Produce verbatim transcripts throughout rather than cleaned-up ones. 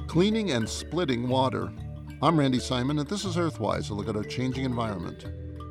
Cleaning and splitting water. I'm Randy Simon, and this is Earthwise, a look at our changing environment.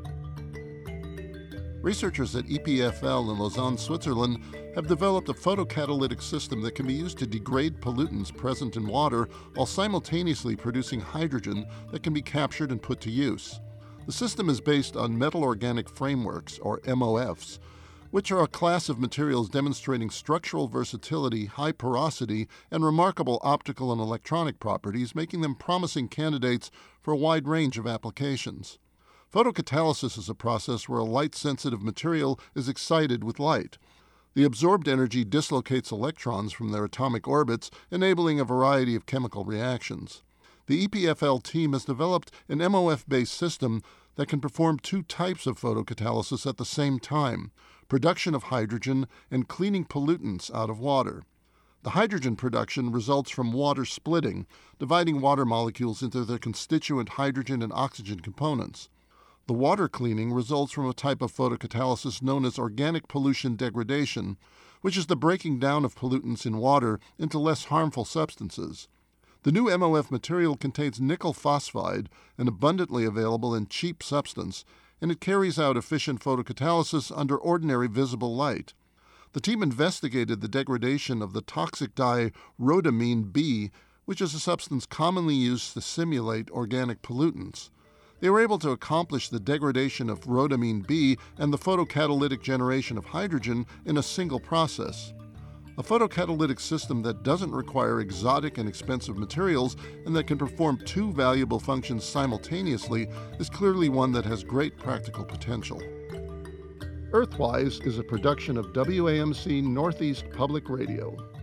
Researchers at E P F L in Lausanne, Switzerland, have developed a photocatalytic system that can be used to degrade pollutants present in water while simultaneously producing hydrogen that can be captured and put to use. The system is based on metal organic frameworks, or M O Fs, which are a class of materials demonstrating structural versatility, high porosity, and remarkable optical and electronic properties, making them promising candidates for a wide range of applications. Photocatalysis is a process where a light-sensitive material is excited with light. The absorbed energy dislocates electrons from their atomic orbits, enabling a variety of chemical reactions. The E P F L team has developed an M O F-based system that can perform two types of photocatalysis at the same time: production of hydrogen and cleaning pollutants out of water. The hydrogen production results from water splitting, dividing water molecules into their constituent hydrogen and oxygen components. The water cleaning results from a type of photocatalysis known as organic pollution degradation, which is the breaking down of pollutants in water into less harmful substances. The new M O F material contains nickel phosphide, an abundantly available and cheap substance, and it carries out efficient photocatalysis under ordinary visible light. The team investigated the degradation of the toxic dye rhodamine B, which is a substance commonly used to simulate organic pollutants. They were able to accomplish the degradation of rhodamine B and the photocatalytic generation of hydrogen in a single process. A photocatalytic system that doesn't require exotic and expensive materials and that can perform two valuable functions simultaneously is clearly one that has great practical potential. Earthwise is a production of W A M C Northeast Public Radio.